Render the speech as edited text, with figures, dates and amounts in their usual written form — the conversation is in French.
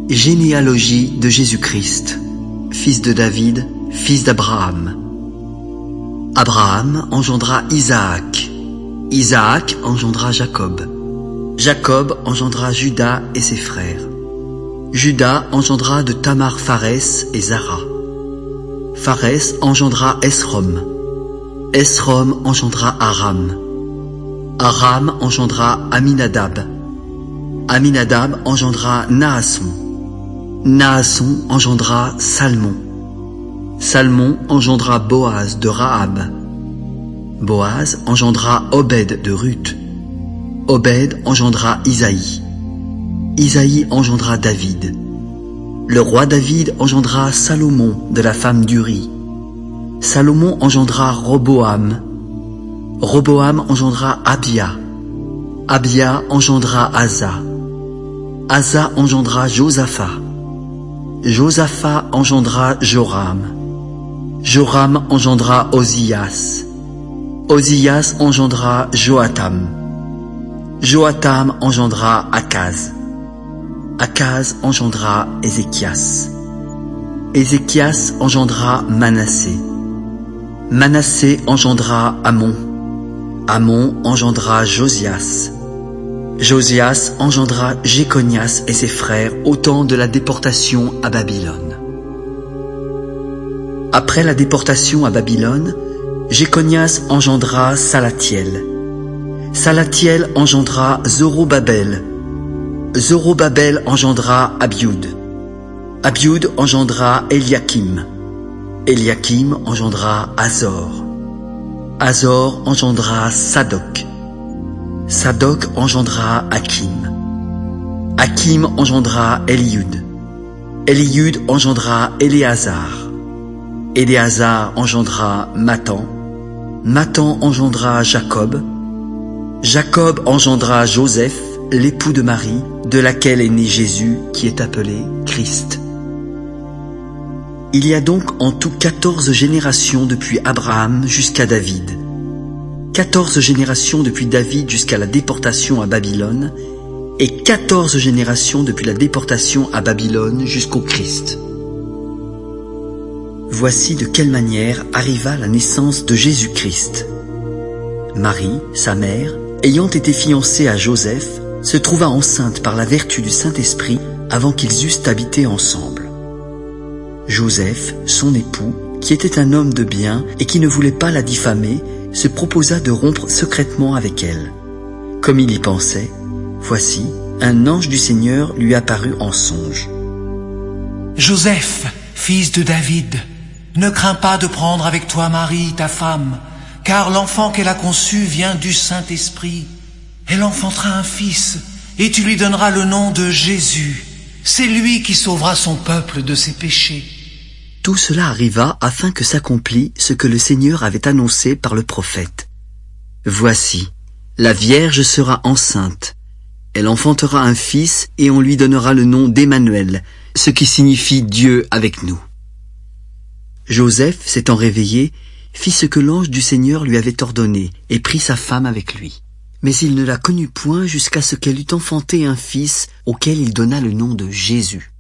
Généalogie de Jésus-Christ, fils de David, fils d'Abraham. Abraham engendra Isaac. Isaac engendra Jacob. Jacob engendra Juda et ses frères. Juda engendra de Tamar Pharès et Zara. Pharès engendra Esrom. Esrom engendra Aram. Aram engendra Aminadab. Aminadab engendra Naasson. Naasson engendra Salmon. Salmon engendra Boaz de Rahab. Boaz engendra Obed de Ruth. Obed engendra Isaïe. Isaïe engendra David. Le roi David engendra Salomon de la femme d'Uri. Salomon engendra Roboam. Roboam engendra Abia. Abia engendra Asa. Asa engendra Josaphat. Josaphat engendra Joram. Joram engendra Ozias. Ozias engendra Joatam. Joatam engendra Akaz. Akaz engendra Ézéchias. Ézéchias engendra Manassé. Manassé engendra Amon. Amon engendra Josias. Josias engendra Jéconias et ses frères au temps de la déportation à Babylone. Après la déportation à Babylone, Jéconias engendra Salatiel. Salatiel engendra Zorobabel. Zorobabel engendra Abiud. Abiud engendra Eliakim. Eliakim engendra Azor. Azor engendra Sadoc. Sadoc engendra Hakim. Hakim engendra Eliud. Eliud engendra Éléazar. Éléazar engendra Mathan. Mathan engendra Jacob. Jacob engendra Joseph, l'époux de Marie, de laquelle est né Jésus, qui est appelé Christ. Il y a donc en tout 14 générations depuis Abraham jusqu'à David. 14 générations depuis David jusqu'à la déportation à Babylone, et 14 générations depuis la déportation à Babylone jusqu'au Christ. Voici de quelle manière arriva la naissance de Jésus-Christ. Marie, sa mère, ayant été fiancée à Joseph, se trouva enceinte par la vertu du Saint-Esprit avant qu'ils eussent habité ensemble. Joseph, son époux, qui était un homme de bien et qui ne voulait pas la diffamer, se proposa de rompre secrètement avec elle. Comme il y pensait, voici, un ange du Seigneur lui apparut en songe. « Joseph, fils de David, ne crains pas de prendre avec toi Marie, ta femme, car l'enfant qu'elle a conçu vient du Saint-Esprit. Elle enfantera un fils, et tu lui donneras le nom de Jésus. C'est lui qui sauvera son peuple de ses péchés. » Tout cela arriva afin que s'accomplît ce que le Seigneur avait annoncé par le prophète. Voici, la Vierge sera enceinte. Elle enfantera un fils et on lui donnera le nom d'Emmanuel, ce qui signifie Dieu avec nous. Joseph, s'étant réveillé, fit ce que l'ange du Seigneur lui avait ordonné et prit sa femme avec lui. Mais il ne la connut point jusqu'à ce qu'elle eût enfanté un fils auquel il donna le nom de Jésus.